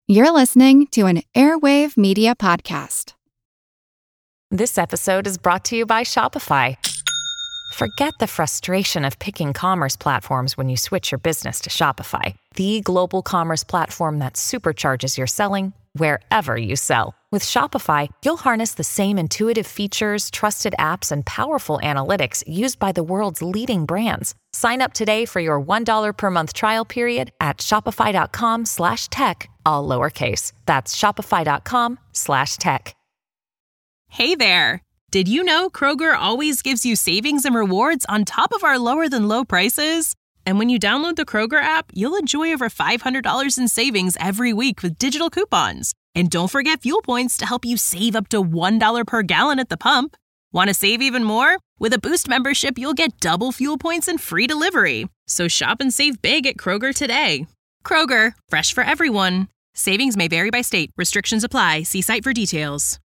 You're listening to an Airwave Media Podcast. This episode is brought to you by Shopify. Forget the frustration of picking commerce platforms when you switch your business to Shopify, the global commerce platform that supercharges your selling wherever you sell. With Shopify, you'll harness the same intuitive features, trusted apps, and powerful analytics used by the world's leading brands. Sign up today for your $1 per month trial period at shopify.com/tech, all lowercase. That's shopify.com/tech. Hey there! Did you know Kroger always gives you savings and rewards on top of our lower-than-low prices? And when you download the Kroger app, you'll enjoy over $500 in savings every week with digital coupons. And don't forget fuel points to help you save up to $1 per gallon at the pump. Want to save even more? With a Boost membership, you'll get double fuel points and free delivery. So shop and save big at Kroger today. Kroger, fresh for everyone. Savings may vary by state. Restrictions apply. See site for details.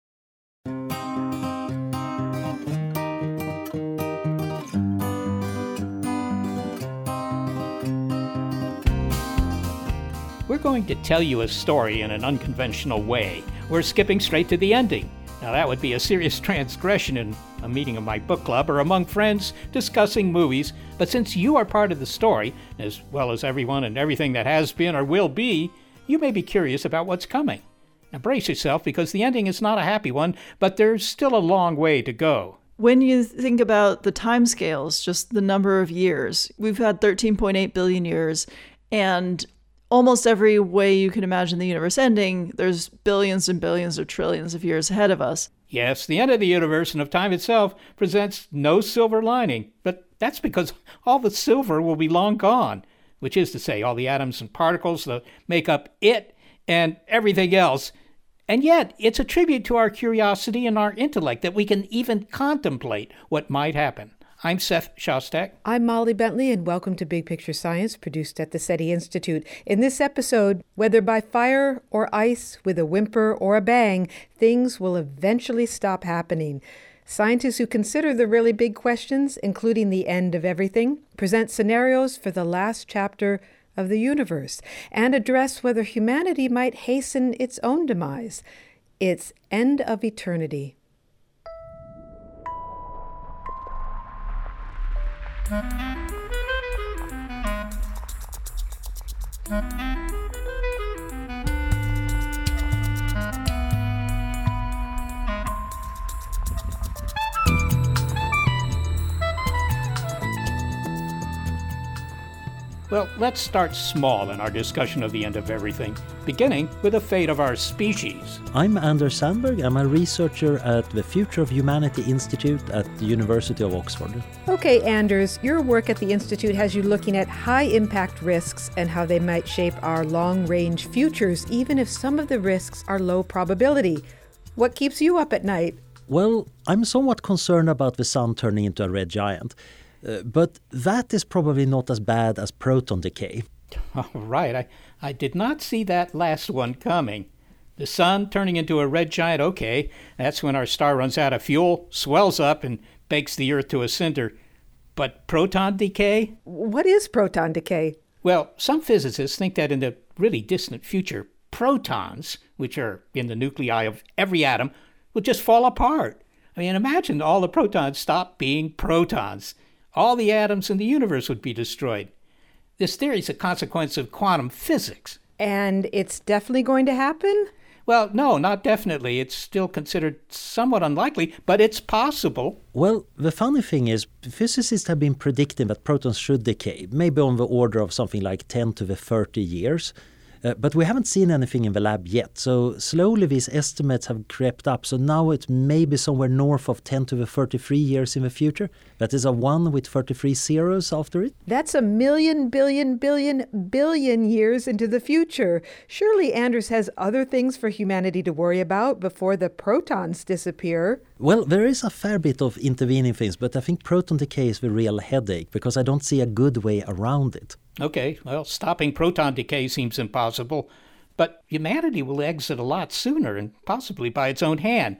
We're going to tell you a story in an unconventional way. We're skipping straight to the ending. Now that would be a serious transgression in a meeting of my book club or among friends discussing movies, but since you are part of the story, as well as everyone and everything that has been or will be, you may be curious about what's coming. Now brace yourself, because the ending is not a happy one, but there's still a long way to go. When you think about the timescales, just the number of years, we've had 13.8 billion years, and almost every way you can imagine the universe ending, there's billions and billions or trillions of years ahead of us. Yes, the end of the universe and of time itself presents no silver lining, but that's because all the silver will be long gone, which is to say all the atoms and particles that make up it and everything else. And yet, it's a tribute to our curiosity and our intellect that we can even contemplate what might happen. I'm Seth Shostak. I'm Molly Bentley, and welcome to Big Picture Science, produced at the SETI Institute. In this episode, whether by fire or ice, with a whimper or a bang, things will eventually stop happening. Scientists who consider the really big questions, including the end of everything, present scenarios for the last chapter of the universe, and address whether humanity might hasten its own demise. It's end of eternity. Well, let's start small in our discussion of the end of everything, beginning with the fate of our species. I'm Anders Sandberg. I'm a researcher at the Future of Humanity Institute at the University of Oxford. Okay, Anders, your work at the Institute has you looking at high-impact risks and how they might shape our long-range futures, even if some of the risks are low probability. What keeps you up at night? Well, I'm somewhat concerned about the sun turning into a red giant. But that is probably not as bad as proton decay. All right, I did not see that last one coming. The sun turning into a red giant, okay, that's when our star runs out of fuel, swells up, and bakes the Earth to a cinder. But proton decay? What is proton decay? Well, some physicists think that in the really distant future, protons, which are in the nuclei of every atom, will just fall apart. I mean, imagine all the protons stop being protons. All the atoms in the universe would be destroyed. This theory is a consequence of quantum physics. And it's definitely going to happen? Well, no, not definitely. It's still considered somewhat unlikely, but it's possible. Well, the funny thing is, physicists have been predicting that protons should decay, maybe on the order of something like 10 to the 30 years. But we haven't seen anything in the lab yet, so slowly these estimates have crept up. So now it's maybe somewhere north of 10 to the 33 years in the future. That is a 1 with 33 zeros after it. That's a million, billion years into the future. Surely Anders has other things for humanity to worry about before the protons disappear. Well, there is a fair bit of intervening things, but I think proton decay is the real headache, because I don't see a good way around it. Okay, well, stopping proton decay seems impossible, but humanity will exit a lot sooner and possibly by its own hand.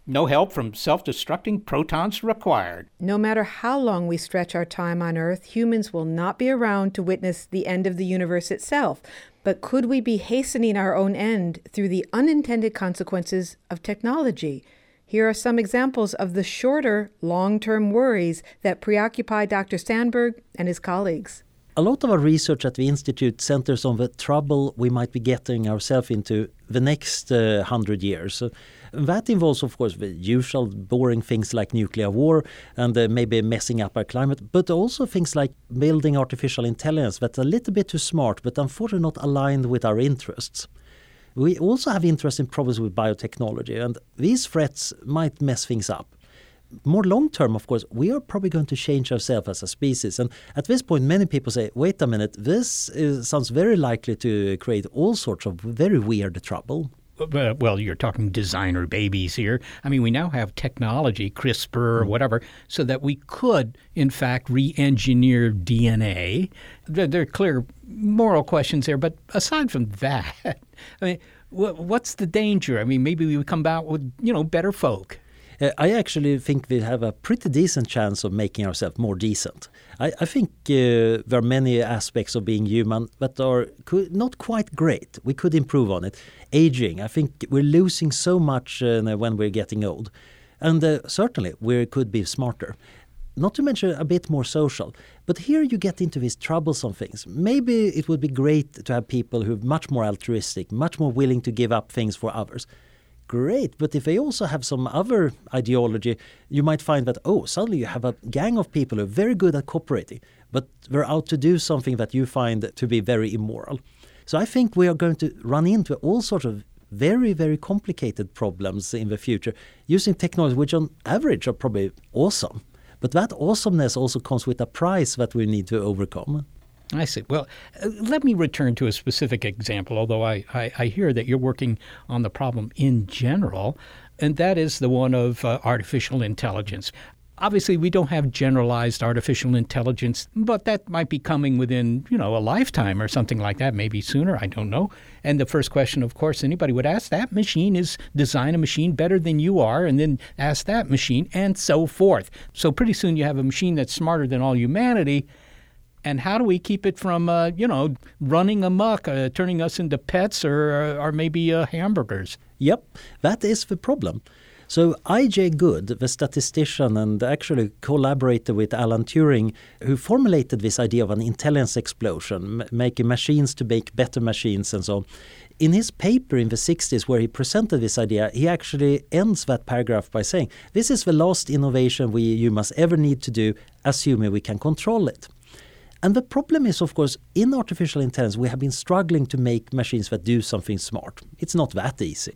No help from self-destructing protons required. No matter how long we stretch our time on Earth, humans will not be around to witness the end of the universe itself. But could we be hastening our own end through the unintended consequences of technology? Here are some examples of the shorter, long-term worries that preoccupy Dr. Sandberg and his colleagues. A lot of our research at the Institute centers on the trouble we might be getting ourselves into the next 100 years. That involves, of course, the usual boring things like nuclear war and maybe messing up our climate, but also things like building artificial intelligence that's a little bit too smart, but unfortunately not aligned with our interests. We also have interest in problems with biotechnology, and these threats might mess things up. More long-term, of course, we are probably going to change ourselves as a species. And at this point, many people say, wait a minute, sounds very likely to create all sorts of very weird trouble. Well, you're talking designer babies here. I mean, we now have technology, CRISPR or whatever, so that we could, in fact, re-engineer DNA. There are clear moral questions there. But aside from that, I mean, what's the danger? I mean, maybe we would come out with, better folk. I actually think we have a pretty decent chance of making ourselves more decent. I think there are many aspects of being human that are not quite great. We could improve on it. Aging, I think we're losing so much when we're getting old. And certainly we could be smarter. Not to mention a bit more social. But here you get into these troublesome things. Maybe it would be great to have people who are much more altruistic, much more willing to give up things for others. Great, but if they also have some other ideology, you might find that, suddenly you have a gang of people who are very good at cooperating, but they're out to do something that you find to be very immoral. So I think we are going to run into all sorts of very, very complicated problems in the future using technology which on average are probably awesome. But that awesomeness also comes with a price that we need to overcome. I see. Well, let me return to a specific example, although I hear that you're working on the problem in general, and that is the one of artificial intelligence. Obviously, we don't have generalized artificial intelligence, but that might be coming within, a lifetime or something like that, maybe sooner, I don't know. And the first question, of course, anybody would ask, that machine is design a machine better than you are, and then ask that machine, and so forth. So pretty soon you have a machine that's smarter than all humanity. And how do we keep it from, running amok, turning us into pets or maybe hamburgers? Yep, that is the problem. So I.J. Good, the statistician and actually collaborator with Alan Turing, who formulated this idea of an intelligence explosion, making machines to make better machines and so on. In his paper in the 60s where he presented this idea, he actually ends that paragraph by saying, this is the last innovation we humans ever need to do, assuming we can control it. And the problem is, of course, in artificial intelligence, we have been struggling to make machines that do something smart. It's not that easy.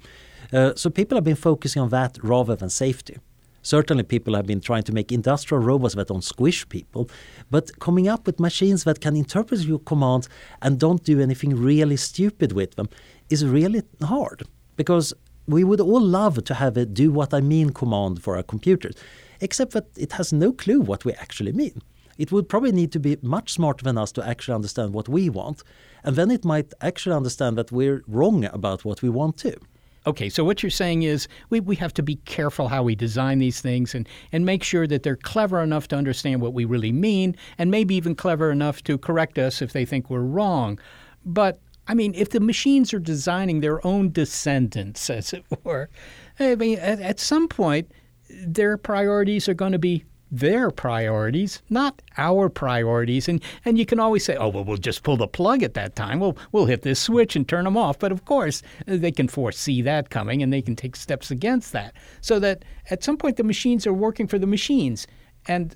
So people have been focusing on that rather than safety. Certainly people have been trying to make industrial robots that don't squish people, but coming up with machines that can interpret your commands and don't do anything really stupid with them is really hard. Because we would all love to have a do what I mean command for our computers, except that it has no clue what we actually mean. It would probably need to be much smarter than us to actually understand what we want. And then it might actually understand that we're wrong about what we want to. Okay, so what you're saying is we have to be careful how we design these things and make sure that they're clever enough to understand what we really mean and maybe even clever enough to correct us if they think we're wrong. But, I mean, if the machines are designing their own descendants, as it were, I mean, at some point, their priorities are going to be their priorities, not our priorities. And you can always say, we'll just pull the plug at that time. We'll hit this switch and turn them off. But of course, they can foresee that coming and they can take steps against that. So that at some point the machines are working for the machines. And,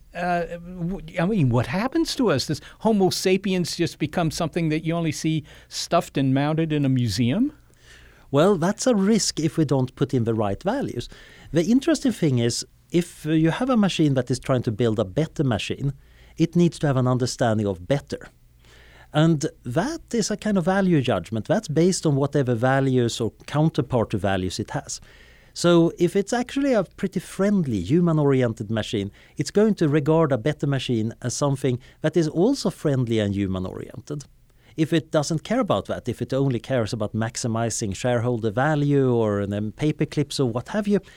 what happens to us? Does Homo sapiens just become something that you only see stuffed and mounted in a museum? Well, that's a risk if we don't put in the right values. The interesting thing is, if you have a machine that is trying to build a better machine, it needs to have an understanding of better. And that is a kind of value judgment. That's based on whatever values or counterpart to values it has. So if it's actually a pretty friendly, human-oriented machine, it's going to regard a better machine as something that is also friendly and human-oriented. If it doesn't care about that, if it only cares about maximizing shareholder value or paper clips or what have you,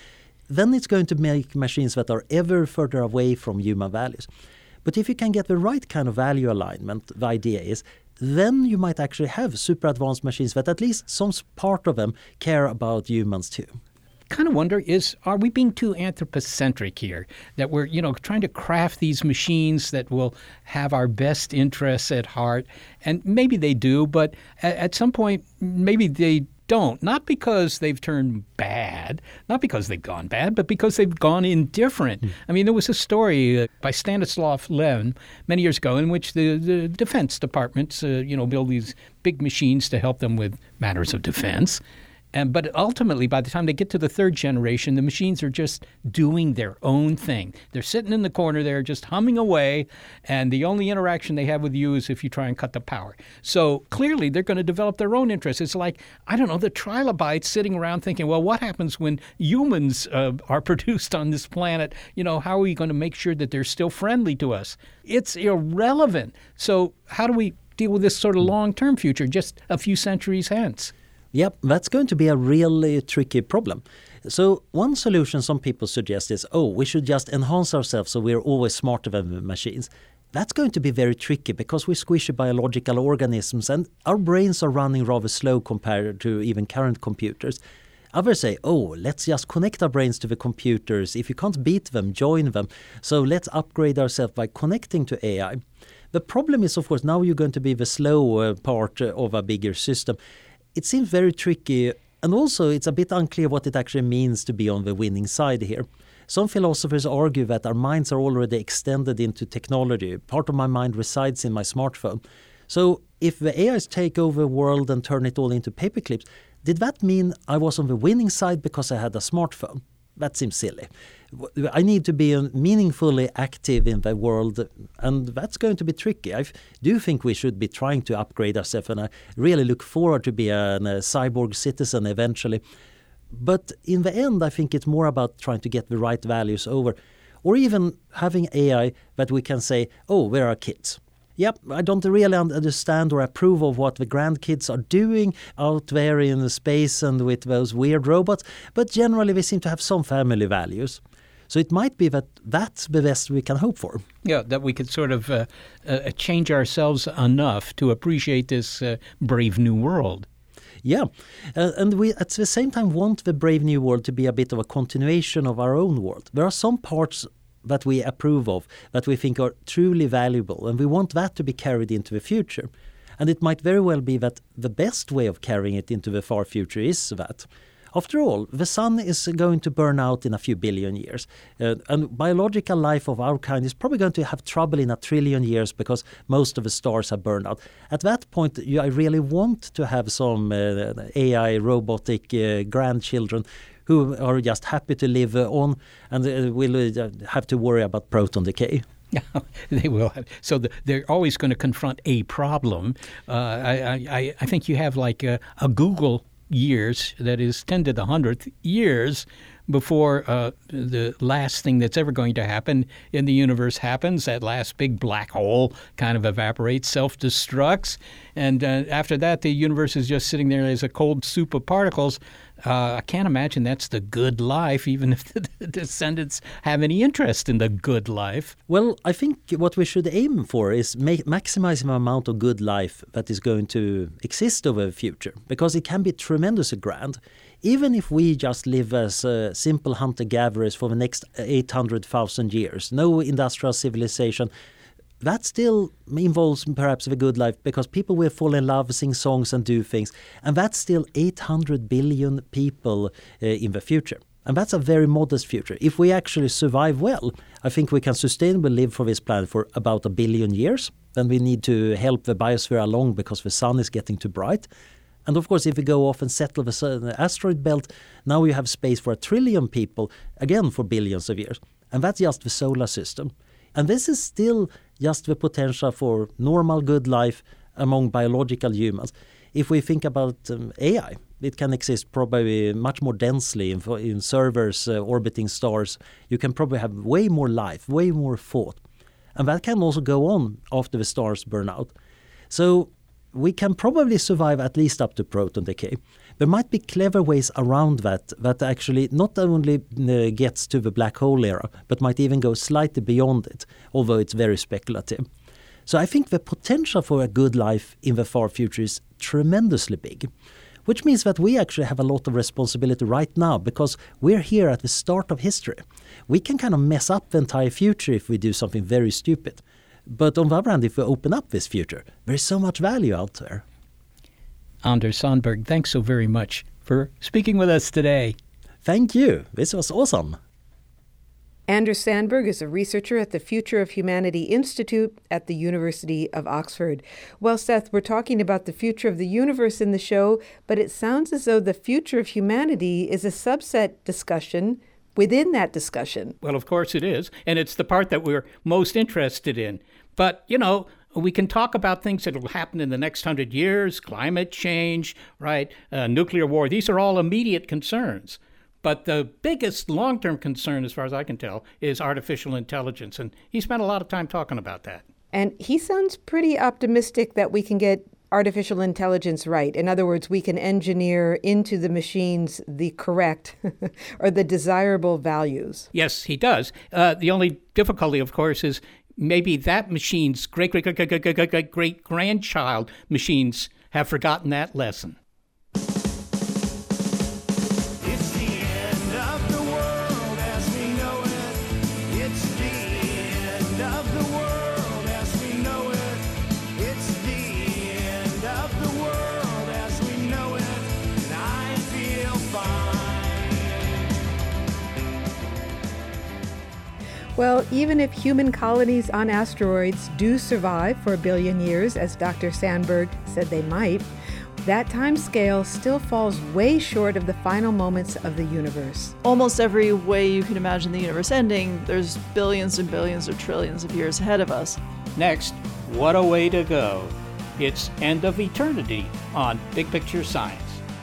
then it's going to make machines that are ever further away from human values. But if you can get the right kind of value alignment, the idea is, then you might actually have super advanced machines that at least some part of them care about humans too. Kind of wonder are we being too anthropocentric here, that we're trying to craft these machines that will have our best interests at heart? And maybe they do, but at some point maybe they don't, not because they've turned bad, not because they've gone bad, but because they've gone indifferent. I mean, there was a story by Stanislav Lem many years ago in which the defense departments build these big machines to help them with matters of defense. But ultimately, by the time they get to the third generation, the machines are just doing their own thing. They're sitting in the corner there just humming away, and the only interaction they have with you is if you try and cut the power. So clearly, they're going to develop their own interests. It's like, the trilobites sitting around thinking, well, what happens when humans are produced on this planet? How are we going to make sure that they're still friendly to us? It's irrelevant. So how do we deal with this sort of long-term future, just a few centuries hence? Yep, that's going to be a really tricky problem. So one solution some people suggest is, we should just enhance ourselves so we're always smarter than machines. That's going to be very tricky because we're squishy biological organisms and our brains are running rather slow compared to even current computers. Others say, let's just connect our brains to the computers. If you can't beat them, join them. So let's upgrade ourselves by connecting to AI. The problem is, of course, now you're going to be the slow part of a bigger system. It seems very tricky, and also it's a bit unclear what it actually means to be on the winning side here. Some philosophers argue that our minds are already extended into technology. Part of my mind resides in my smartphone. So if the AIs take over the world and turn it all into paperclips, did that mean I was on the winning side because I had a smartphone? That seems silly. I need to be meaningfully active in the world, and that's going to be tricky. I do think we should be trying to upgrade ourselves, and I really look forward to be a cyborg citizen eventually. But in the end, I think it's more about trying to get the right values over, or even having AI that we can say, we're our kids. Yep, I don't really understand or approve of what the grandkids are doing out there in the space and with those weird robots, but generally we seem to have some family values. So it might be that that's the best we can hope for. Yeah, that we could sort of change ourselves enough to appreciate this brave new world. Yeah, and we at the same time want the brave new world to be a bit of a continuation of our own world. There are some parts that we approve of, that we think are truly valuable, and we want that to be carried into the future. And it might very well be that the best way of carrying it into the far future is that. After all, the sun is going to burn out in a few billion years, and biological life of our kind is probably going to have trouble in 1 trillion years because most of the stars have burned out. At that point, I really want to have some AI robotic grandchildren who are just happy to live on and will have to worry about proton decay. Yeah, they will have. So they're always going to confront a problem. I think you have like a Google years, that is 10 to the 100th years before the last thing that's ever going to happen in the universe happens. That last big black hole kind of evaporates, self-destructs. And after that, the universe is just sitting there as a cold soup of particles. I can't imagine that's the good life, even if the descendants have any interest in the good life. Well, I think what we should aim for is maximizing the amount of good life that is going to exist over the future, because it can be tremendously grand. Even if we just live as simple hunter-gatherers for the next 800,000 years, no industrial civilization, that still involves perhaps the good life, because people will fall in love, sing songs and do things. And that's still 800 billion people in the future. And that's a very modest future. If we actually survive well, I think we can sustainably live for this planet for about 1 billion years. Then we need to help the biosphere along because the sun is getting too bright. And of course, if we go off and settle the asteroid belt, now you have space for 1 trillion people, again for billions of years. And that's just the solar system. And this is still just the potential for normal good life among biological humans. If we think about AI, it can exist probably much more densely in servers orbiting stars. You can probably have way more life, way more thought. And that can also go on after the stars burn out. So we can probably survive at least up to proton decay. There might be clever ways around that actually not only gets to the black hole era, but might even go slightly beyond it, although it's very speculative. So I think the potential for a good life in the far future is tremendously big, which means that we actually have a lot of responsibility right now because we're here at the start of history. We can kind of mess up the entire future if we do something very stupid. But on the other hand, if we open up this future, there is so much value out there. Anders Sandberg, thanks so very much for speaking with us today. Thank you. This was awesome. Anders Sandberg is a researcher at the Future of Humanity Institute at the University of Oxford. Well, Seth, we're talking about the future of the universe in the show, but it sounds as though the future of humanity is a subset discussion within that discussion. Well, of course it is, and it's the part that we're most interested in. But, we can talk about things that will happen in the next 100 years, climate change, right, nuclear war. These are all immediate concerns. But the biggest long-term concern, as far as I can tell, is artificial intelligence. And he spent a lot of time talking about that. And he sounds pretty optimistic that we can get artificial intelligence right. In other words, we can engineer into the machines the correct or the desirable values. Yes, he does. The only difficulty, of course, is maybe that machine's great-great-great-great-great-grandchild machines have forgotten that lesson. Well, even if human colonies on asteroids do survive for 1 billion years, as Dr. Sandberg said they might, that time scale still falls way short of the final moments of the universe. Almost every way you can imagine the universe ending, there's billions and billions or trillions of years ahead of us. Next, what a way to go. It's End of Eternity on Big Picture Science.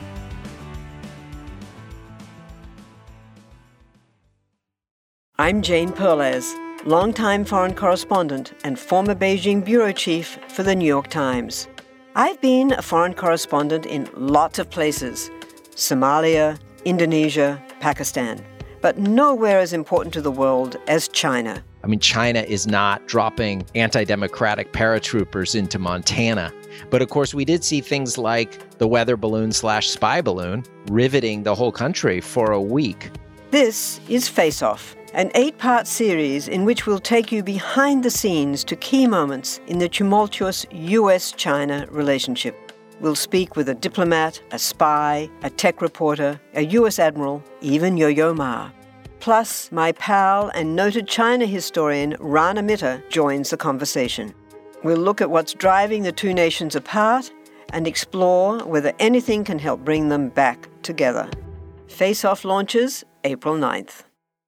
I'm Jane Perlez, longtime foreign correspondent and former Beijing bureau chief for the New York Times. I've been a foreign correspondent in lots of places: Somalia, Indonesia, Pakistan, but nowhere as important to the world as China. I mean, China is not dropping anti-democratic paratroopers into Montana. But of course, we did see things like the weather balloon/spy balloon riveting the whole country for a week. This is Face Off, an 8-part series in which we'll take you behind the scenes to key moments in the tumultuous US-China relationship. We'll speak with a diplomat, a spy, a tech reporter, a US admiral, even Yo-Yo Ma. Plus, my pal and noted China historian Rana Mitter joins the conversation. We'll look at what's driving the two nations apart and explore whether anything can help bring them back together. Face Off launches April 9th.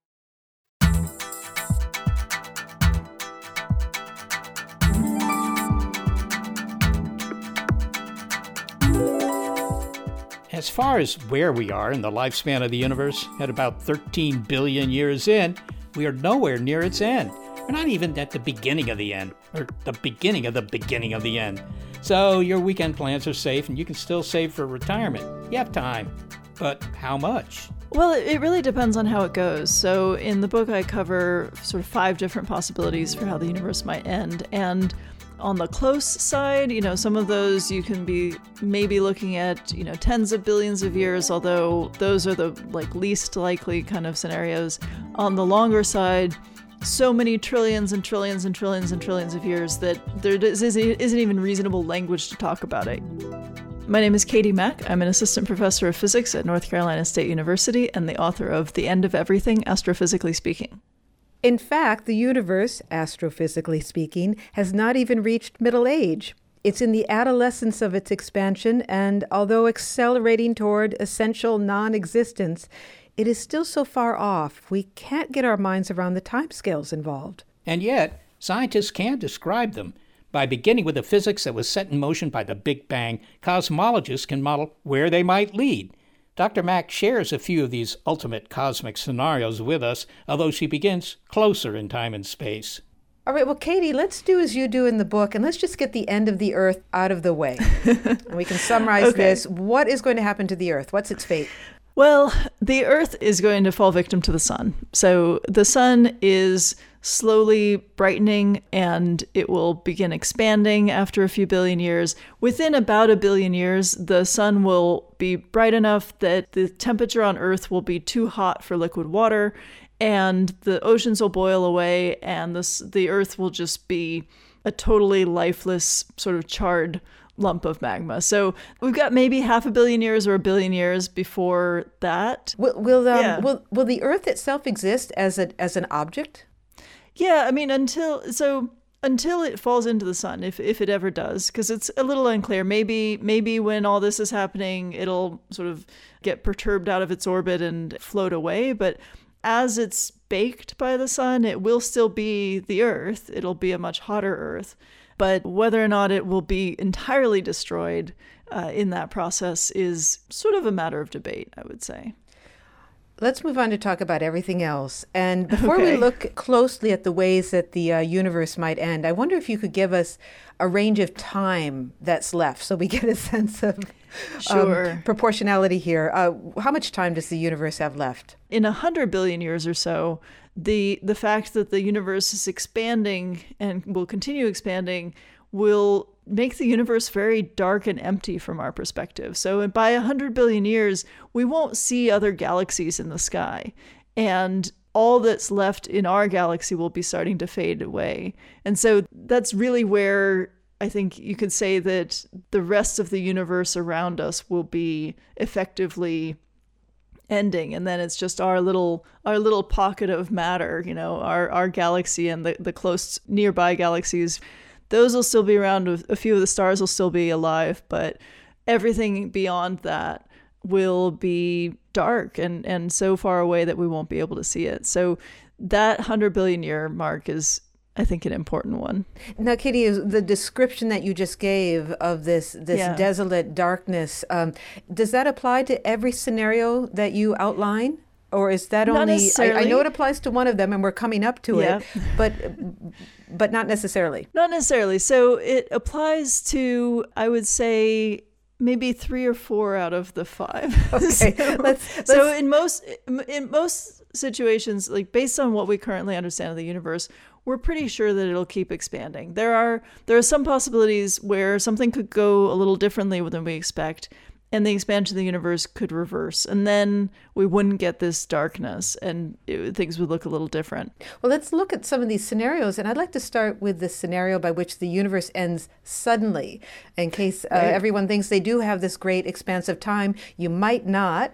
As far as where we are in the lifespan of the universe, at about 13 billion years in, we are nowhere near its end. We're not even at the beginning of the end, or the beginning of the end. So your weekend plans are safe and you can still save for retirement. You have time. But how much? Well, it really depends on how it goes. So in the book, I cover sort of 5 different possibilities for how the universe might end. And on the close side, some of those you can be maybe looking at, tens of billions of years, although those are the least likely kind of scenarios. On the longer side, so many trillions and trillions and trillions and trillions of years that there isn't even reasonable language to talk about it. My name is Katie Mack. I'm an assistant professor of physics at North Carolina State University and the author of The End of Everything, Astrophysically Speaking. In fact, the universe, astrophysically speaking, has not even reached middle age. It's in the adolescence of its expansion, and although accelerating toward essential non-existence, it is still so far off, we can't get our minds around the timescales involved. And yet, scientists can describe them. By beginning with the physics that was set in motion by the Big Bang, cosmologists can model where they might lead. Dr. Mack shares a few of these ultimate cosmic scenarios with us, although she begins closer in time and space. All right, well, Katie, let's do as you do in the book, and let's just get the end of the Earth out of the way. And we can summarize this. What is going to happen to the Earth? What's its fate? Well, the Earth is going to fall victim to the sun. So the sun is slowly brightening, and it will begin expanding after a few billion years. Within about 1 billion years, the sun will be bright enough that the temperature on Earth will be too hot for liquid water, and the oceans will boil away, and the Earth will just be a totally lifeless, sort of charred lump of magma. So we've got maybe 500 million years or 1 billion years before that. Will the Earth itself exist as an object? Yeah, I mean, until it falls into the sun, if it ever does, because it's a little unclear. Maybe when all this is happening, it'll sort of get perturbed out of its orbit and float away. But as it's baked by the sun, it will still be the Earth. It'll be a much hotter Earth. But whether or not it will be entirely destroyed in that process is sort of a matter of debate, I would say. Let's move on to talk about everything else. And before we look closely at the ways that the universe might end, I wonder if you could give us a range of time that's left so we get a sense of proportionality here. How much time does the universe have left? In 100 billion years or so, the fact that the universe is expanding and will continue expanding will make the universe very dark and empty from our perspective. So by 100 billion years, we won't see other galaxies in the sky. And all that's left in our galaxy will be starting to fade away. And so that's really where I think you could say that the rest of the universe around us will be effectively ending, and then it's just our little pocket of matter, our galaxy and the close nearby galaxies. Those will still be around. A few of the stars will still be alive, but everything beyond that will be dark and so far away that we won't be able to see it. So that 100 billion year mark is, I think, an important one. Now, Katie, the description that you just gave of this desolate darkness, does that apply to every scenario that you outline? Or is that not only, necessarily. I know it applies to one of them and we're coming up to it, but not necessarily. Not necessarily. So it applies to, I would say, maybe 3 or 4 out of the 5. Okay. So in most situations, like based on what we currently understand of the universe, we're pretty sure that it'll keep expanding. There are some possibilities where something could go a little differently than we expect, and the expansion of the universe could reverse, and then we wouldn't get this darkness, and things would look a little different. Well, let's look at some of these scenarios, and I'd like to start with the scenario by which the universe ends suddenly. In case everyone thinks they do have this great expansive time, you might not.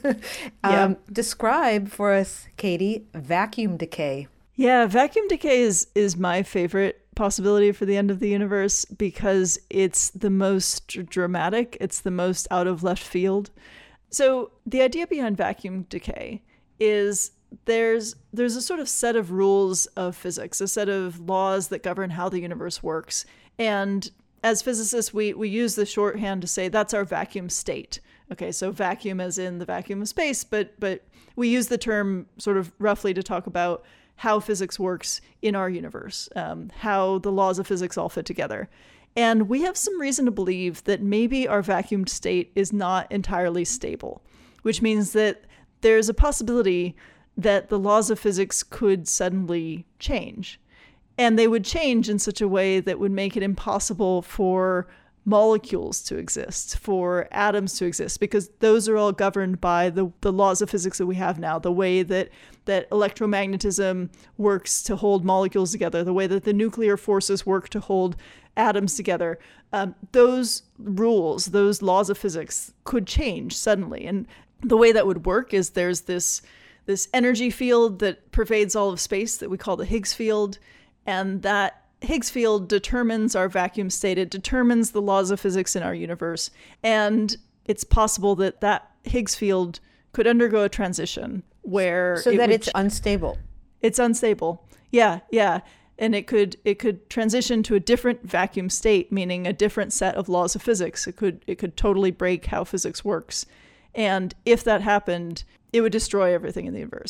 Describe for us, Katie, vacuum decay. Yeah, vacuum decay is my favorite possibility for the end of the universe because it's the most dramatic, it's the most out of left field. So the idea behind vacuum decay is there's a sort of set of rules of physics, a set of laws that govern how the universe works. And as physicists, we use the shorthand to say that's our vacuum state. Okay, so vacuum as in the vacuum of space, but we use the term sort of roughly to talk about how physics works in our universe, how the laws of physics all fit together. And we have some reason to believe that maybe our vacuumed state is not entirely stable, which means that there's a possibility that the laws of physics could suddenly change. And they would change in such a way that would make it impossible for molecules to exist, for atoms to exist, because those are all governed by the laws of physics that we have now, the way that electromagnetism works to hold molecules together, the way that the nuclear forces work to hold atoms together. Those rules, those laws of physics could change suddenly. And the way that would work is there's this energy field that pervades all of space that we call the Higgs field, and that Higgs field determines our vacuum state. It determines the laws of physics in our universe. And it's possible that Higgs field could undergo a transition where it's unstable. It's unstable. Yeah. And it could transition to a different vacuum state, meaning a different set of laws of physics. It could totally break how physics works. And if that happened, it would destroy everything in the universe.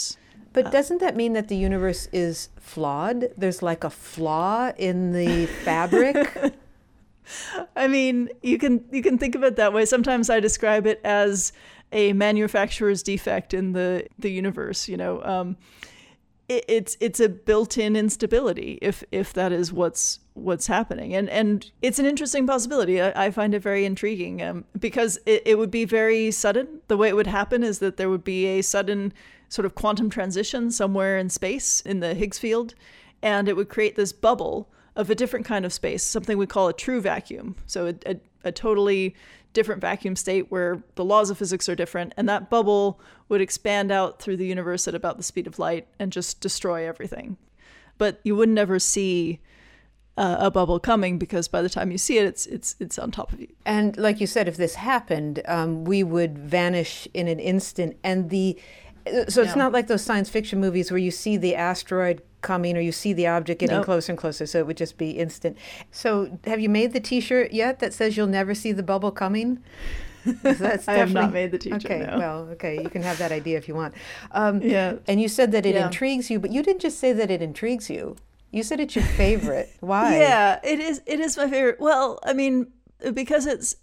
But doesn't that mean that the universe is flawed? There's like a flaw in the fabric? I mean, you can think of it that way. Sometimes I describe it as a manufacturer's defect in the universe. It's a built-in instability if that is what's happening, and it's an interesting possibility. I find it very intriguing because it would be very sudden. The way it would happen is that there would be a sudden sort of quantum transition somewhere in space in the Higgs field, and it would create this bubble of a different kind of space, something we call a true vacuum. So a totally different vacuum state where the laws of physics are different, and that bubble would expand out through the universe at about the speed of light and just destroy everything. But you would never see a bubble coming, because by the time you see it, it's on top of you. And like you said, if this happened, we would vanish in an instant. And so it's not like those science fiction movies where you see the asteroid coming or you see the object getting closer and closer, so it would just be instant. So have you made the T-shirt yet that says you'll never see the bubble coming? I have not made the T-shirt. Okay, no. well, okay, you can have that idea if you want. And you said that it intrigues you, but you didn't just say that it intrigues you. You said it's your favorite. Why? Yeah, it is my favorite. Well, I mean, because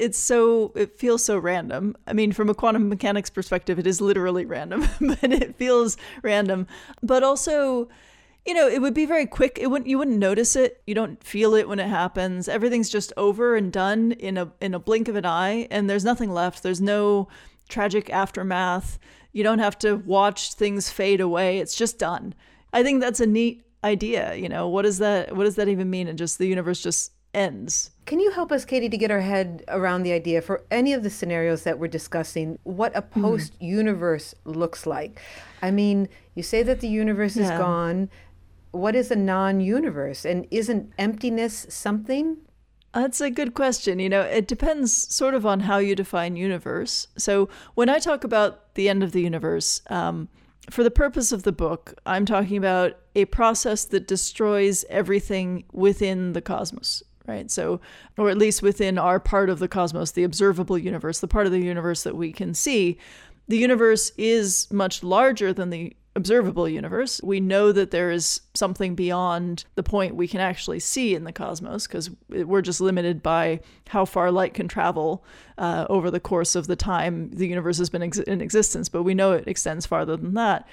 it feels so random. I mean, from a quantum mechanics perspective, it is literally random, but it feels random. But also, it would be very quick. You wouldn't notice it. You don't feel it when it happens. Everything's just over and done in a blink of an eye, and there's nothing left. There's no tragic aftermath. You don't have to watch things fade away. It's just done. I think that's a neat idea. What does that even mean? And just the universe just ends. Can you help us, Katie, to get our head around the idea for any of the scenarios that we're discussing, what a post-universe looks like? I mean, you say that the universe is gone. What is a non-universe? And isn't emptiness something? That's a good question. It depends sort of on how you define universe. So when I talk about the end of the universe, for the purpose of the book, I'm talking about a process that destroys everything within the cosmos, right? So, or at least within our part of the cosmos, the observable universe, the part of the universe that we can see. The universe is much larger than the observable universe. We know that there is something beyond the point we can actually see in the cosmos, because we're just limited by how far light can travel over the course of the time the universe has been in existence, but we know it extends farther than that.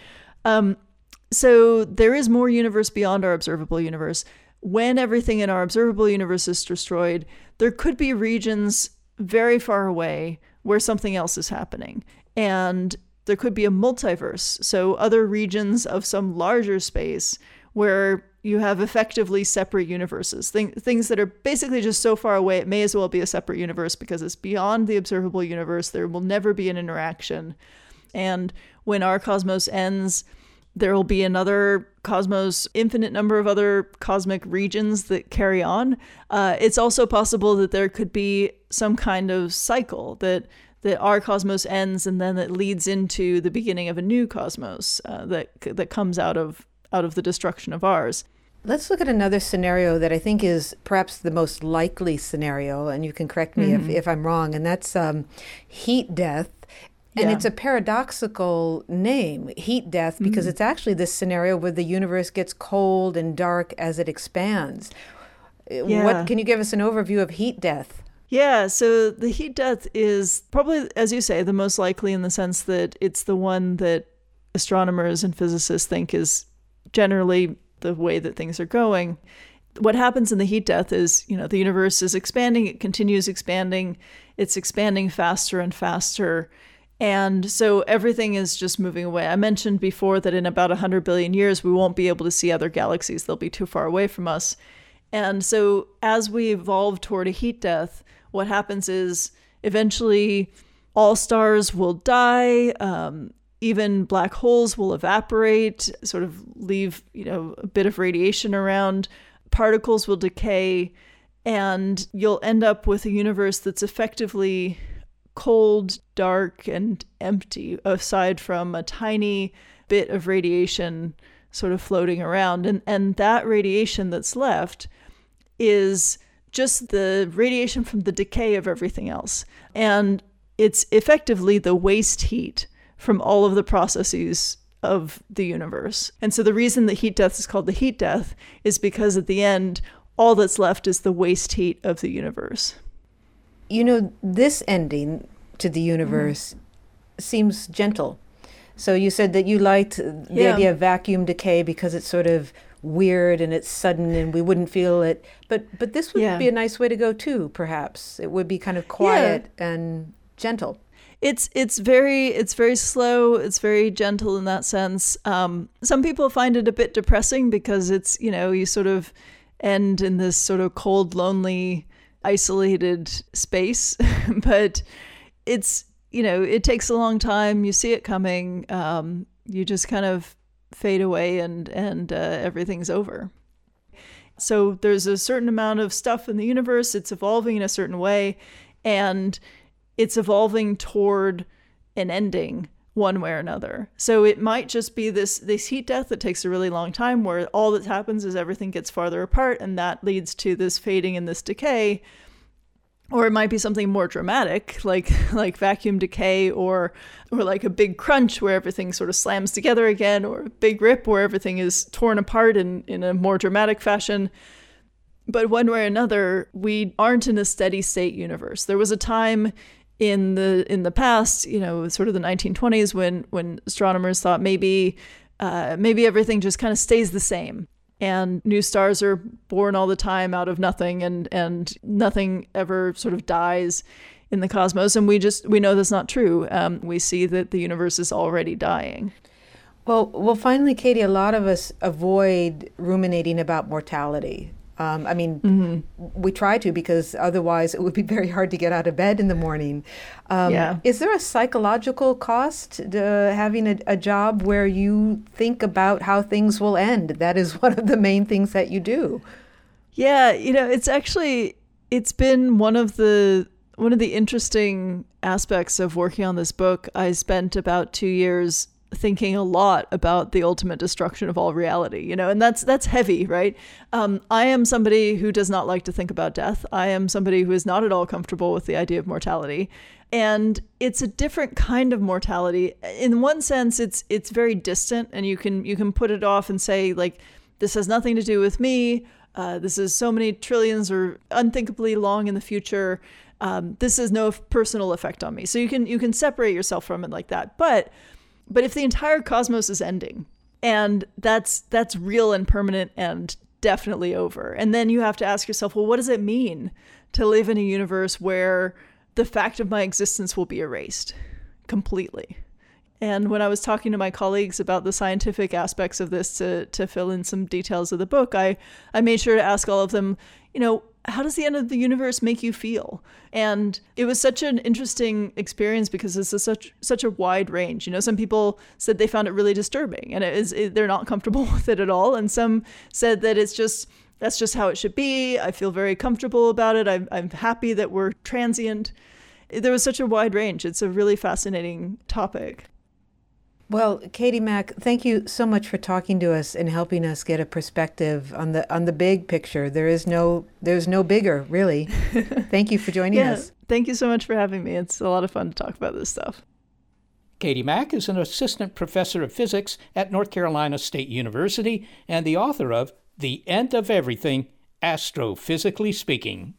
So there is more universe beyond our observable universe. When everything in our observable universe is destroyed, there could be regions very far away where something else is happening. And there could be a multiverse, so other regions of some larger space where you have effectively separate universes, things that are basically just so far away, it may as well be a separate universe because it's beyond the observable universe. There will never be an interaction. And when our cosmos ends, there will be another cosmos, infinite number of other cosmic regions that carry on. It's also possible that there could be some kind of cycle that our cosmos ends and then it leads into the beginning of a new cosmos that comes out of the destruction of ours. Let's look at another scenario that I think is perhaps the most likely scenario, and you can correct me if I'm wrong, and that's heat death. And it's a paradoxical name, heat death, because it's actually this scenario where the universe gets cold and dark as it expands. What can you give us an overview of heat death? Yeah, so the heat death is probably, as you say, the most likely in the sense that it's the one that astronomers and physicists think is generally the way that things are going. What happens in the heat death is, the universe is expanding, it continues expanding, it's expanding faster and faster. And so everything is just moving away. I mentioned before that in about 100 billion years, we won't be able to see other galaxies. They'll be too far away from us. And so as we evolve toward a heat death, what happens is eventually all stars will die. Even black holes will evaporate, sort of leave, a bit of radiation around. Particles will decay, and you'll end up with a universe that's effectively cold, dark, and empty, aside from a tiny bit of radiation sort of floating around. And that radiation that's left is just the radiation from the decay of everything else. And it's effectively the waste heat from all of the processes of the universe. And so the reason the heat death is called the heat death is because at the end, all that's left is the waste heat of the universe. You know, this ending to the universe seems gentle. So you said that you liked the idea of vacuum decay because it's sort of weird and it's sudden and we wouldn't feel it. But this would be a nice way to go too, perhaps. It would be kind of quiet and gentle. It's very slow. It's very gentle in that sense. Some people find it a bit depressing because it's, you sort of end in this sort of cold, lonely, isolated space. But it's, it takes a long time. You see it coming. You just kind of fade away and everything's over. So there's a certain amount of stuff in the universe. It's evolving in a certain way, and it's evolving toward an ending one way or another. So it might just be this heat death that takes a really long time, where all that happens is everything gets farther apart, and that leads to this fading and this decay. Or it might be something more dramatic, like vacuum decay, or like a big crunch where everything sort of slams together again, or a big rip where everything is torn apart in a more dramatic fashion. But one way or another, we aren't in a steady state universe. There was a time in the past, sort of the 1920s, when astronomers thought maybe everything just kind of stays the same. And new stars are born all the time out of nothing, and nothing ever sort of dies in the cosmos. And we know that's not true. We see that the universe is already dying. Well, finally, Katie, a lot of us avoid ruminating about mortality. We try to, because otherwise it would be very hard to get out of bed in the morning. Is there a psychological cost to having a job where you think about how things will end? That is one of the main things that you do. Yeah, it's been one of the interesting aspects of working on this book. I spent about 2 years thinking a lot about the ultimate destruction of all reality, and that's heavy, right? I am somebody who does not like to think about death. I am somebody who is not at all comfortable with the idea of mortality. And it's a different kind of mortality. In one sense, it's very distant, and you can put it off and say, like, this has nothing to do with me. This is so many trillions or unthinkably long in the future. This has no personal effect on me. So you can separate yourself from it like that. But if the entire cosmos is ending, and that's real and permanent and definitely over, and then you have to ask yourself, well, what does it mean to live in a universe where the fact of my existence will be erased completely? And when I was talking to my colleagues about the scientific aspects of this to fill in some details of the book, I made sure to ask all of them, how does the end of the universe make you feel? And it was such an interesting experience because it's such a wide range. Some people said they found it really disturbing, and they're not comfortable with it at all. And some said that that's just how it should be. I feel very comfortable about it. I'm happy that we're transient. There was such a wide range. It's a really fascinating topic. Well, Katie Mack, thank you so much for talking to us and helping us get a perspective on the big picture. There's no bigger, really. Thank you for joining us. Thank you so much for having me. It's a lot of fun to talk about this stuff. Katie Mack is an assistant professor of physics at North Carolina State University and the author of The End of Everything, Astrophysically Speaking.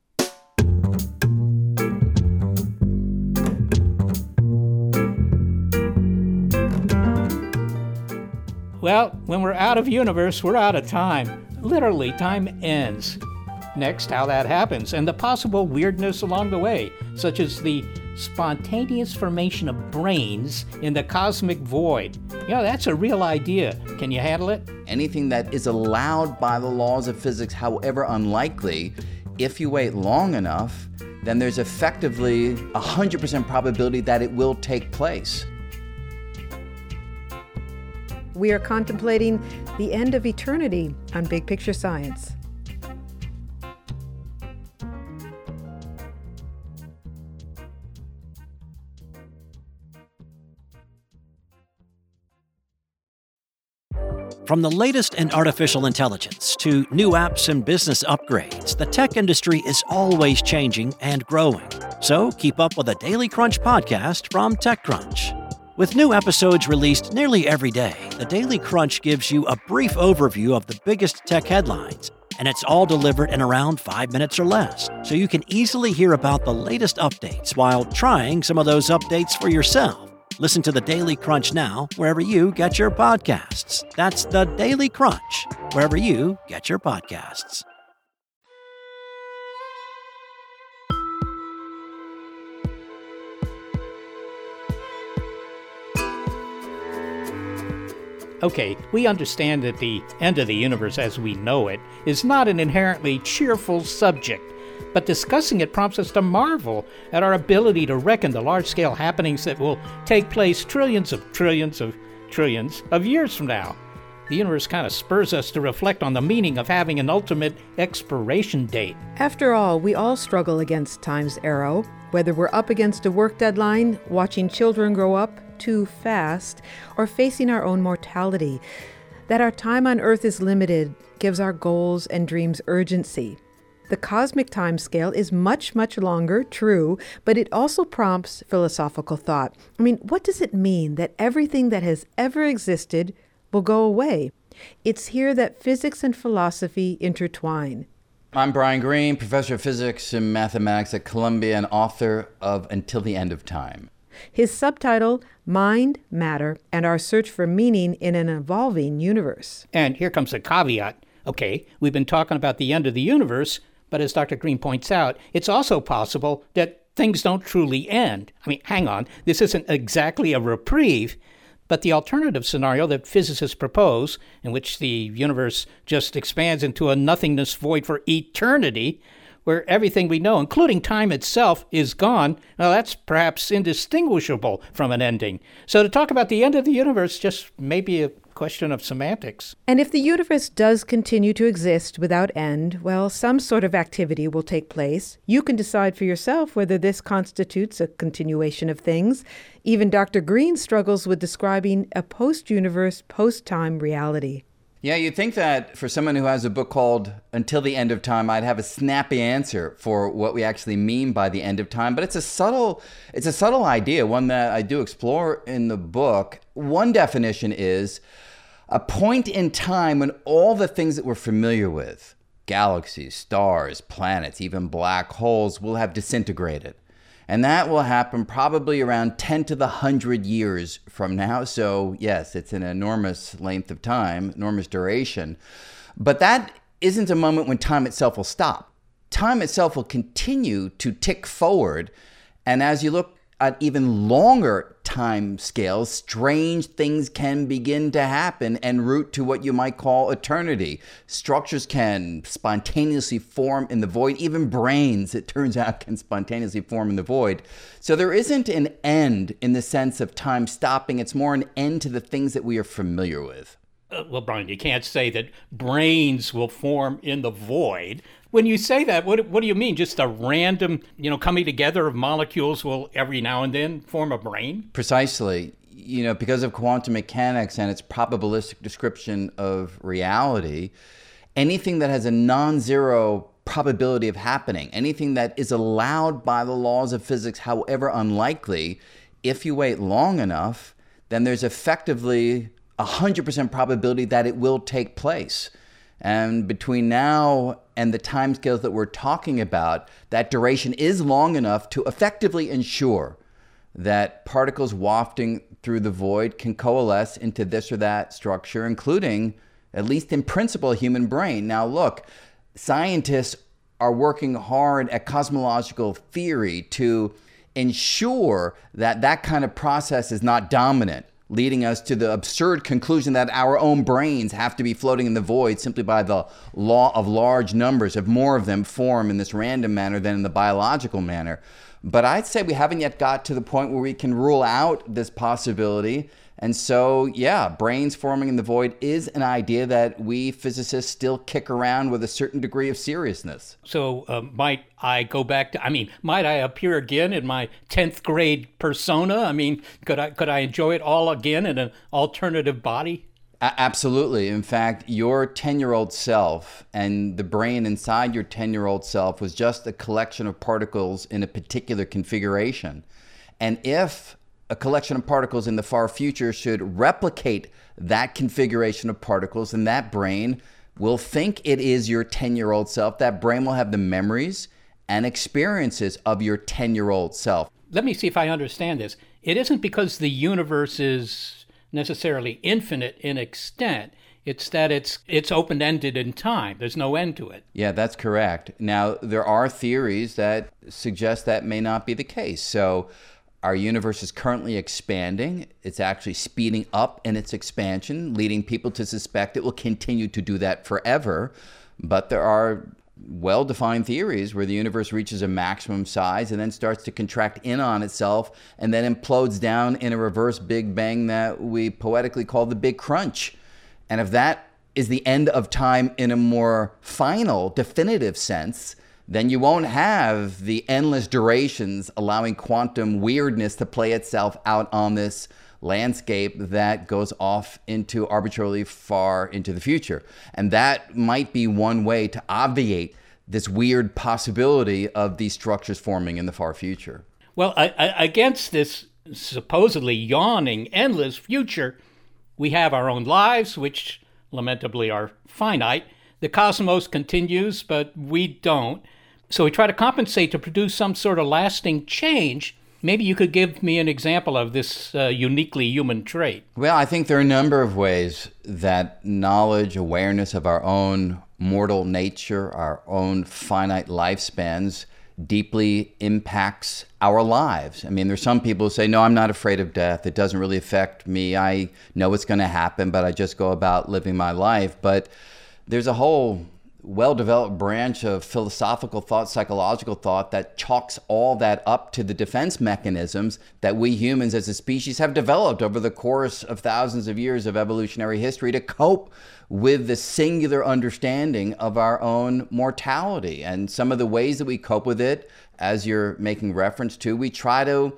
Well, when we're out of universe, we're out of time. Literally, time ends. Next, how that happens, and the possible weirdness along the way, such as the spontaneous formation of brains in the cosmic void. That's a real idea. Can you handle it? Anything that is allowed by the laws of physics, however unlikely, if you wait long enough, then there's effectively 100% probability that it will take place. We are contemplating the end of eternity on Big Picture Science. From the latest in artificial intelligence to new apps and business upgrades, the tech industry is always changing and growing. So keep up with the Daily Crunch podcast from TechCrunch. With new episodes released nearly every day, the Daily Crunch gives you a brief overview of the biggest tech headlines, and it's all delivered in around 5 minutes or less, so you can easily hear about the latest updates while trying some of those updates for yourself. Listen to the Daily Crunch now, wherever you get your podcasts. That's the Daily Crunch, wherever you get your podcasts. Okay, we understand that the end of the universe as we know it is not an inherently cheerful subject, but discussing it prompts us to marvel at our ability to reckon the large-scale happenings that will take place trillions of years from now. The universe kind of spurs us to reflect on the meaning of having an ultimate expiration date. After all, we all struggle against time's arrow, whether we're up against a work deadline, watching children grow up too fast, or facing our own mortality. That our time on Earth is limited gives our goals and dreams urgency. The cosmic time scale is much, much longer, true, but it also prompts philosophical thought. I mean, what does it mean that everything that has ever existed will go away? It's here that physics and philosophy intertwine. I'm Brian Greene, professor of physics and mathematics at Columbia and author of Until the End of Time. His subtitle, Mind, Matter, and Our Search for Meaning in an Evolving Universe. And here comes the caveat. Okay, we've been talking about the end of the universe, but as Dr. Greene points out, it's also possible that things don't truly end. I mean, hang on, this isn't exactly a reprieve, but the alternative scenario that physicists propose, in which the universe just expands into a nothingness void for eternity, where everything we know, including time itself, is gone, now that's perhaps indistinguishable from an ending. So to talk about the end of the universe just may be a question of semantics. And if the universe does continue to exist without end, well, some sort of activity will take place. You can decide for yourself whether this constitutes a continuation of things. Even Dr. Greene struggles with describing a post-universe, post-time reality. Yeah, you'd think that for someone who has a book called Until the End of Time, I'd have a snappy answer for what we actually mean by the end of time. But it's a subtle idea, one that I do explore in the book. One definition is a point in time when all the things that we're familiar with, galaxies, stars, planets, even black holes, will have disintegrated. And that will happen probably around 10 to the 100 years from now. So yes, it's an enormous length of time, enormous duration. But that isn't a moment when time itself will stop. Time itself will continue to tick forward. And as you look at even longer time scales, strange things can begin to happen en route to what you might call eternity. Structures can spontaneously form in the void. Even brains, it turns out, can spontaneously form in the void. So there isn't an end in the sense of time stopping. It's more an end to the things that we are familiar with. Well, Brian, you can't say that brains will form in the void. When you say that, what do you mean? Just a random, coming together of molecules will every now and then form a brain? Precisely. Because of quantum mechanics and its probabilistic description of reality, anything that has a non-zero probability of happening, anything that is allowed by the laws of physics, however unlikely, if you wait long enough, then there's effectively 100% probability that it will take place. And between now and the timescales that we're talking about, that duration is long enough to effectively ensure that particles wafting through the void can coalesce into this or that structure, including, at least in principle, a human brain. Now, look, scientists are working hard at cosmological theory to ensure that that kind of process is not dominant, leading us to the absurd conclusion that our own brains have to be floating in the void simply by the law of large numbers, if more of them form in this random manner than in the biological manner. But I'd say we haven't yet got to the point where we can rule out this possibility. And so, yeah, brains forming in the void is an idea that we physicists still kick around with a certain degree of seriousness. So might I go back to, might I appear again in my 10th grade persona? Could I enjoy it all again in an alternative body? Absolutely. In fact, your 10-year-old self and the brain inside your 10-year-old self was just a collection of particles in a particular configuration. And if a collection of particles in the far future should replicate that configuration of particles, and that brain will think it is your 10-year-old self. That brain will have the memories and experiences of your 10-year-old self. Let me see if I understand this. It isn't because the universe is necessarily infinite in extent. It's that it's open-ended in time. There's no end to it. Yeah, that's correct. Now, there are theories that suggest that may not be the case. So our universe is currently expanding. It's actually speeding up in its expansion, leading people to suspect it will continue to do that forever. But there are well-defined theories where the universe reaches a maximum size and then starts to contract in on itself and then implodes down in a reverse Big Bang that we poetically call the Big Crunch. And if that is the end of time in a more final, definitive sense, then you won't have the endless durations allowing quantum weirdness to play itself out on this landscape that goes off into arbitrarily far into the future. And that might be one way to obviate this weird possibility of these structures forming in the far future. Well, against this supposedly yawning, endless future, we have our own lives, which lamentably are finite. The cosmos continues, but we don't. So we try to compensate to produce some sort of lasting change. Maybe you could give me an example of this uniquely human trait. Well, I think there are a number of ways that knowledge, awareness of our own mortal nature, our own finite lifespans, deeply impacts our lives. I mean, there's some people who say, no, I'm not afraid of death. It doesn't really affect me. I know it's going to happen, but I just go about living my life. But there's a whole well-developed branch of philosophical thought, psychological thought that chalks all that up to the defense mechanisms that we humans as a species have developed over the course of thousands of years of evolutionary history to cope with the singular understanding of our own mortality. And some of the ways that we cope with it, as you're making reference to, we try to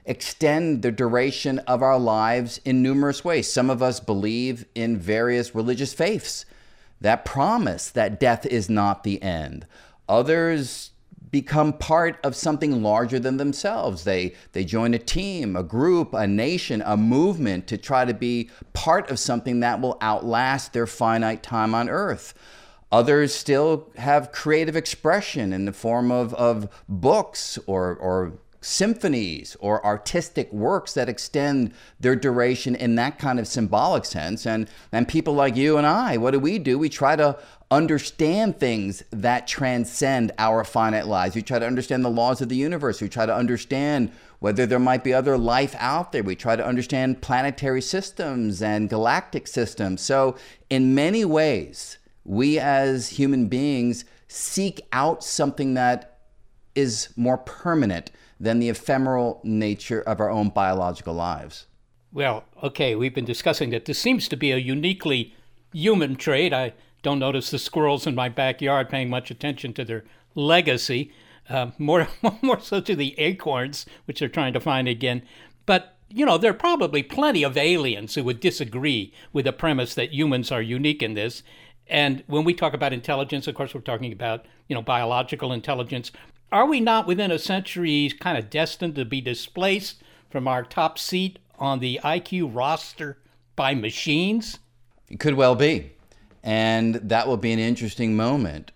extend the duration of our lives in numerous ways. Some of us believe in various religious faiths that promise that death is not the end. Others become part of something larger than themselves. They join a team, a group, a nation, a movement to try to be part of something that will outlast their finite time on earth. Others still have creative expression in the form of books or symphonies or artistic works that extend their duration in that kind of symbolic sense. And people like you and I, what do? We try to understand things that transcend our finite lives. We try to understand the laws of the universe. We try to understand whether there might be other life out there. We try to understand planetary systems and galactic systems. So in many ways, we as human beings seek out something that is more permanent than the ephemeral nature of our own biological lives. Well, okay, we've been discussing that this seems to be a uniquely human trait. I don't notice the squirrels in my backyard paying much attention to their legacy, more so to the acorns, which they're trying to find again. But, there are probably plenty of aliens who would disagree with the premise that humans are unique in this. And when we talk about intelligence, of course, we're talking about, biological intelligence. Are we not within a century kind of destined to be displaced from our top seat on the IQ roster by machines? It could well be. And that will be an interesting moment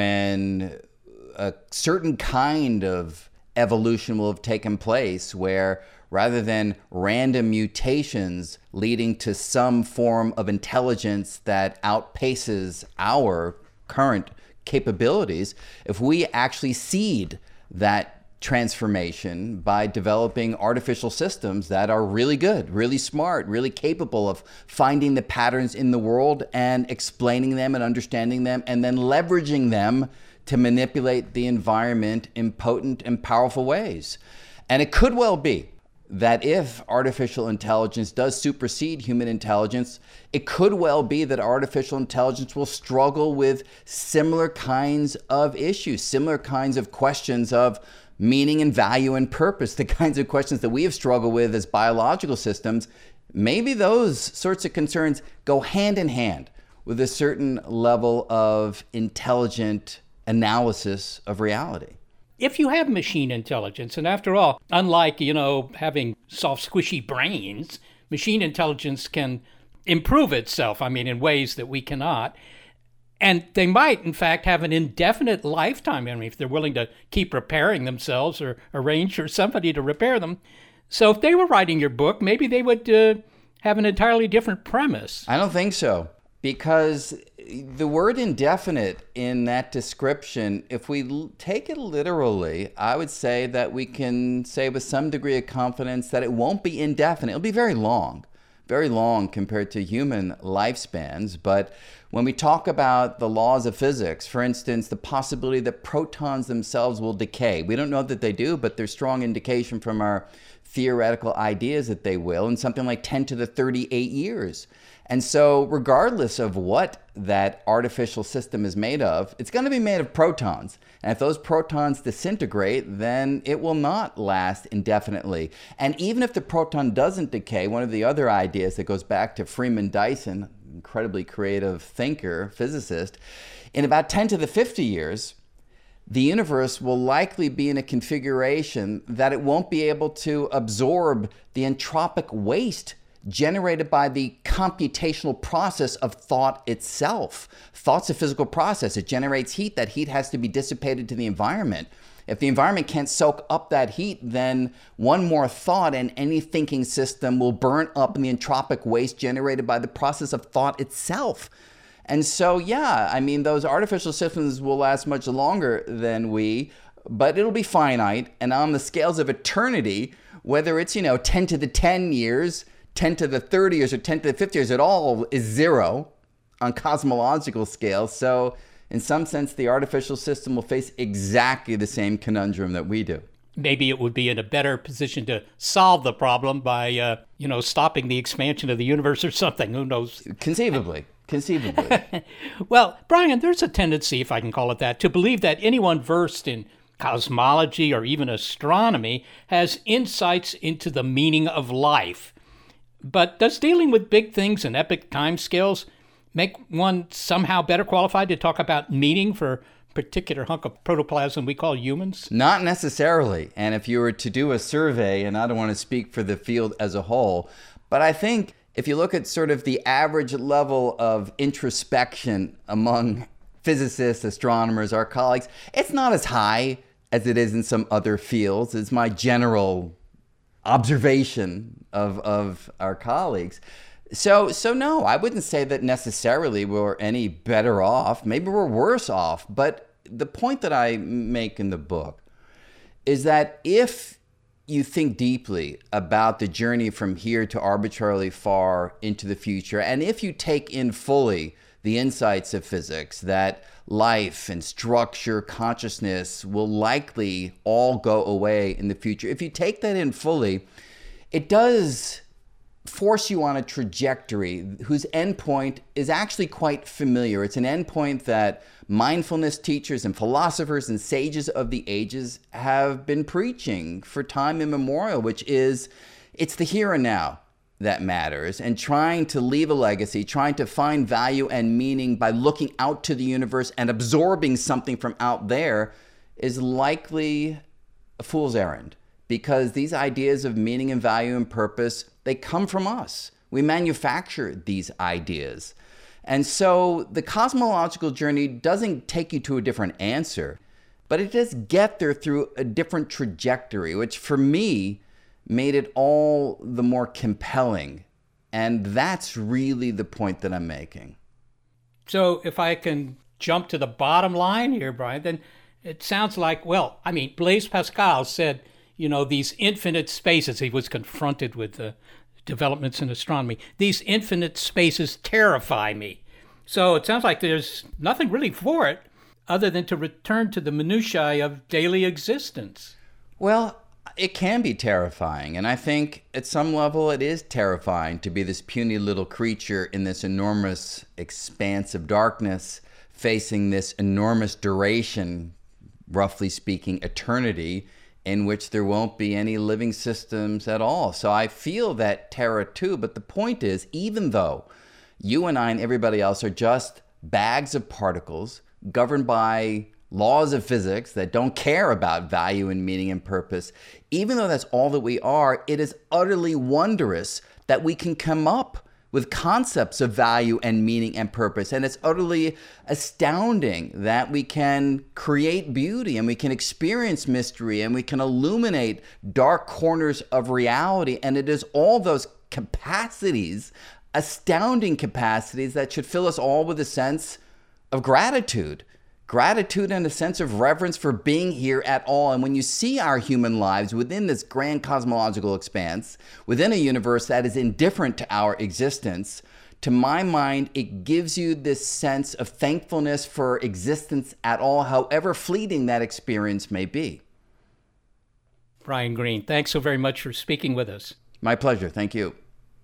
when a certain kind of evolution will have taken place where rather than random mutations leading to some form of intelligence that outpaces our current capabilities, if we actually seed that transformation by developing artificial systems that are really good, really smart, really capable of finding the patterns in the world and explaining them and understanding them and then leveraging them to manipulate the environment in potent and powerful ways. And it could well be that if artificial intelligence does supersede human intelligence, it could well be that artificial intelligence will struggle with similar kinds of issues, similar kinds of questions of meaning and value and purpose, the kinds of questions that we have struggled with as biological systems. Maybe those sorts of concerns go hand in hand with a certain level of intelligent analysis of reality. if you have machine intelligence, and after all, unlike, having soft, squishy brains, machine intelligence can improve itself, in ways that we cannot. And they might, in fact, have an indefinite lifetime. If they're willing to keep repairing themselves or arrange for somebody to repair them. So if they were writing your book, maybe they would have an entirely different premise. I don't think so, because the word indefinite in that description, if we take it literally, I would say that we can say with some degree of confidence that it won't be indefinite. It'll be very long compared to human lifespans. But when we talk about the laws of physics, for instance, the possibility that protons themselves will decay, we don't know that they do, but there's strong indication from our theoretical ideas that they will in something like 10 to the 38 years. And so regardless of what that artificial system is made of, it's going to be made of protons. And if those protons disintegrate, then it will not last indefinitely. And even if the proton doesn't decay, one of the other ideas that goes back to Freeman Dyson, incredibly creative thinker, physicist, in about 10 to the 50 years, the universe will likely be in a configuration that it won't be able to absorb the entropic waste generated by the computational process of thought itself. Thought's a physical process. It generates heat. That heat has to be dissipated to the environment. If the environment can't soak up that heat, then one more thought and any thinking system will burn up in the entropic waste generated by the process of thought itself. And so, those artificial systems will last much longer than we, but it'll be finite. And on the scales of eternity, whether it's, 10 to the 10 years, 10 to the 30 years, or 10 to the 50 years, it all is zero on cosmological scale. So in some sense, the artificial system will face exactly the same conundrum that we do. Maybe it would be in a better position to solve the problem by, stopping the expansion of the universe or something. Who knows? Conceivably. Well, Brian, there's a tendency, if I can call it that, to believe that anyone versed in cosmology or even astronomy has insights into the meaning of life. But does dealing with big things and epic timescales make one somehow better qualified to talk about meaning for a particular hunk of protoplasm we call humans? Not necessarily. And if you were to do a survey, and I don't want to speak for the field as a whole, but I think if you look at sort of the average level of introspection among physicists, astronomers, our colleagues, it's not as high as it is in some other fields. It's my general observation of our colleagues. So no, I wouldn't say that necessarily we're any better off. Maybe we're worse off. But the point that I make in the book is that if you think deeply about the journey from here to arbitrarily far into the future, and if you take in fully the insights of physics, that life and structure, consciousness will likely all go away in the future, if you take that in fully, it does force you on a trajectory whose endpoint is actually quite familiar. It's an endpoint that mindfulness teachers and philosophers and sages of the ages have been preaching for time immemorial, which is it's the here and now that matters, and trying to leave a legacy, trying to find value and meaning by looking out to the universe and absorbing something from out there is likely a fool's errand. Because these ideas of meaning and value and purpose, they come from us. We manufacture these ideas. And so the cosmological journey doesn't take you to a different answer, but it does get there through a different trajectory, which for me made it all the more compelling. And that's really the point that I'm making. So if I can jump to the bottom line here, Brian, then it sounds like, Blaise Pascal said, these infinite spaces, he was confronted with developments in astronomy, these infinite spaces terrify me. So it sounds like there's nothing really for it other than to return to the minutiae of daily existence. Well, it can be terrifying. And I think at some level it is terrifying to be this puny little creature in this enormous expanse of darkness, facing this enormous duration, roughly speaking, eternity, in which there won't be any living systems at all. So I feel that terror too, but the point is, even though you and I and everybody else are just bags of particles governed by laws of physics that don't care about value and meaning and purpose, even though that's all that we are, it is utterly wondrous that we can come up with concepts of value and meaning and purpose. And it's utterly astounding that we can create beauty and we can experience mystery and we can illuminate dark corners of reality. And it is all those capacities, astounding capacities, that should fill us all with a sense of gratitude. Gratitude and a sense of reverence for being here at all. And when you see our human lives within this grand cosmological expanse, within a universe that is indifferent to our existence, to my mind, it gives you this sense of thankfulness for existence at all, however fleeting that experience may be. Brian Greene, thanks so very much for speaking with us. My pleasure. Thank you.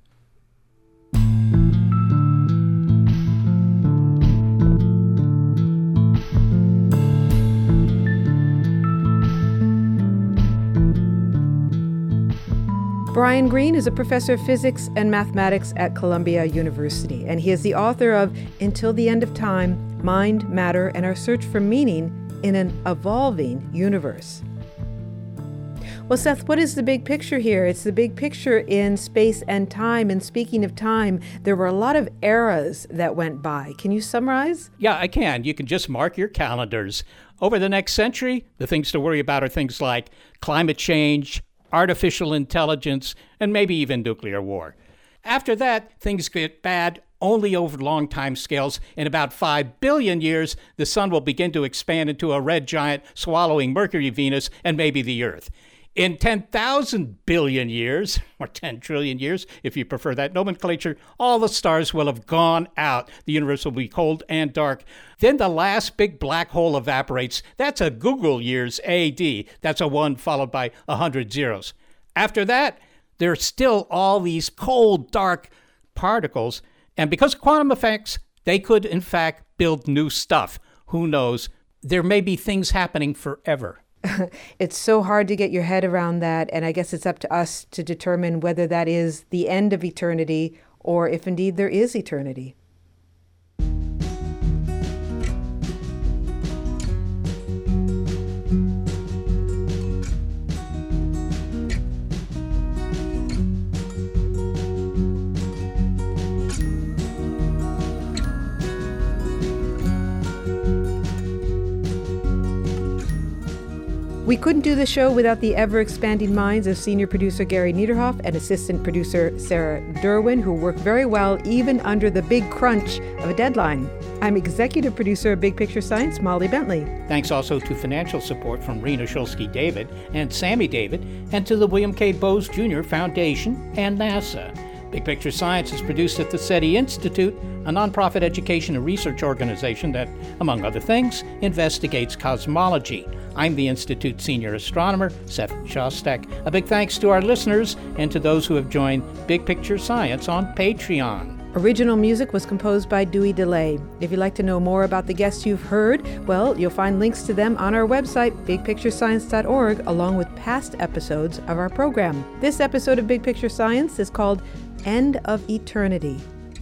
Brian Greene is a professor of physics and mathematics at Columbia University, and he is the author of Until the End of Time, Mind, Matter, and Our Search for Meaning in an Evolving Universe. Well, Seth, what is the big picture here? It's the big picture in space and time. And speaking of time, there were a lot of eras that went by. Can you summarize? Yeah, I can. You can just mark your calendars. Over the next century, the things to worry about are things like climate change, artificial intelligence, and maybe even nuclear war. After that, things get bad only over long time scales. In about 5 billion years, the sun will begin to expand into a red giant swallowing Mercury, Venus, and maybe the Earth. In 10,000 billion years, or 10 trillion years, if you prefer that nomenclature, all the stars will have gone out. The universe will be cold and dark. Then the last big black hole evaporates. That's a Google years AD. That's a 1 followed by 100 zeros. After that, there are still all these cold, dark particles. And because of quantum effects, they could, in fact, build new stuff. Who knows? There may be things happening forever. It's so hard to get your head around that, and I guess it's up to us to determine whether that is the end of eternity or if indeed there is eternity. We couldn't do the show without the ever-expanding minds of senior producer Gary Niederhoff and assistant producer Sarah Derwin, who work very well even under the big crunch of a deadline. I'm executive producer of Big Picture Science, Molly Bentley. Thanks also to financial support from Rena Shulsky-David and Sammy David, and to the William K. Bowes Jr. Foundation and NASA. Big Picture Science is produced at the SETI Institute, a nonprofit education and research organization that, among other things, investigates cosmology. I'm the Institute's senior astronomer, Seth Shostak. A big thanks to our listeners and to those who have joined Big Picture Science on Patreon. Original music was composed by Dewey DeLay. If you'd like to know more about the guests you've heard, well, you'll find links to them on our website, bigpicturescience.org, along with past episodes of our program. This episode of Big Picture Science is called End of Eternity.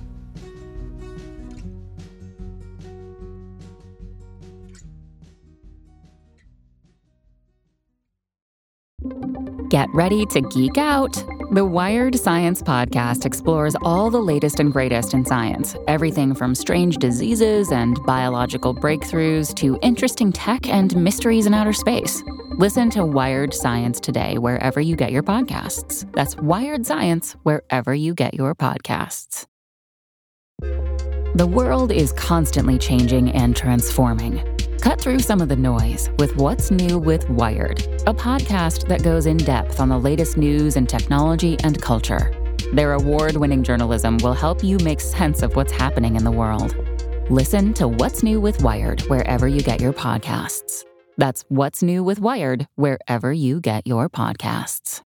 Get ready to geek out. The Wired Science Podcast explores all the latest and greatest in science. Everything from strange diseases and biological breakthroughs to interesting tech and mysteries in outer space. Listen to Wired Science today wherever you get your podcasts. That's Wired Science wherever you get your podcasts. The world is constantly changing and transforming. Cut through some of the noise with What's New with Wired, a podcast that goes in depth on the latest news in technology and culture. Their award-winning journalism will help you make sense of what's happening in the world. Listen to What's New with Wired wherever you get your podcasts. That's What's New with Wired wherever you get your podcasts.